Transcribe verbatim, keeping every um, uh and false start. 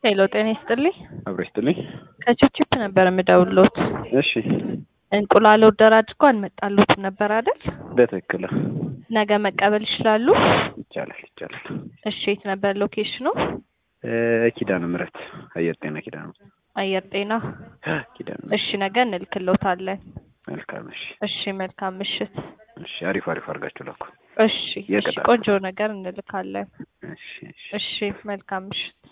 ሄሎ ጤና ይስጥልኝ። አብሮ ይስጥልኝ። ከቺፕቺፕ ነበር የምደውልዎት። እሺ እንቁላል ኦርደር አድርገው አልመጣልዎትም ነበር አይደል? በትክክል ነገ መቀበል ይችላሉ? ይቻላል ይቻላል። እሺ የት ነበር ሎኬሽኑ? እ ኪዳነ ምህረት አየር ጤና ኪዳነ ምህረት አየር ጤና። ኪዳነ እሺ ነገ እንልክልዎታለን። መልካም እሺ። እሺ መልካም ምሽት። እሺ አሪፍ አሪፍ አድርጋችሁ ላኩ። እሺ እሺ ቆንጆ ነገር እንልካለን። እሺ እሺ እሺ መልካም ምሽት።